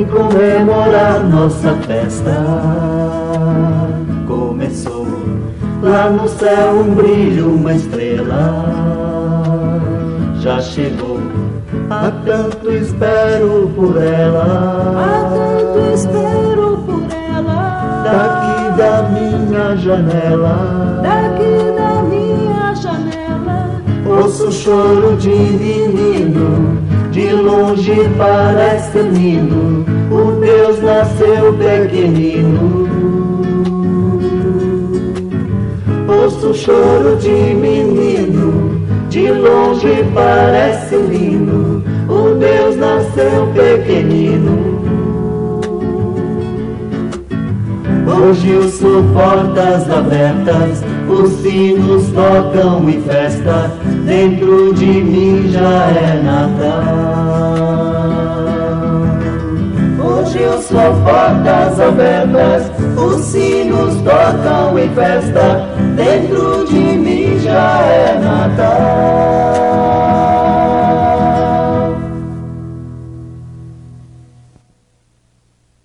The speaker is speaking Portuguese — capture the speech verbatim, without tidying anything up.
comemorar nossa festa. Começou lá no céu um brilho, uma estrela. Já chegou, há tanto espero por ela. Há tanto espero por ela. Daqui da minha janela, daqui da minha janela, ouço o choro de menino. De longe parece lindo, o Deus nasceu pequenino. Ouço o choro de menino, de longe parece lindo, o Deus nasceu pequenino. Hoje eu sou portas abertas, os sinos tocam em festa, dentro de mim já é Natal. Hoje eu sou portas abertas, os sinos tocam em festa, dentro de mim já é Natal.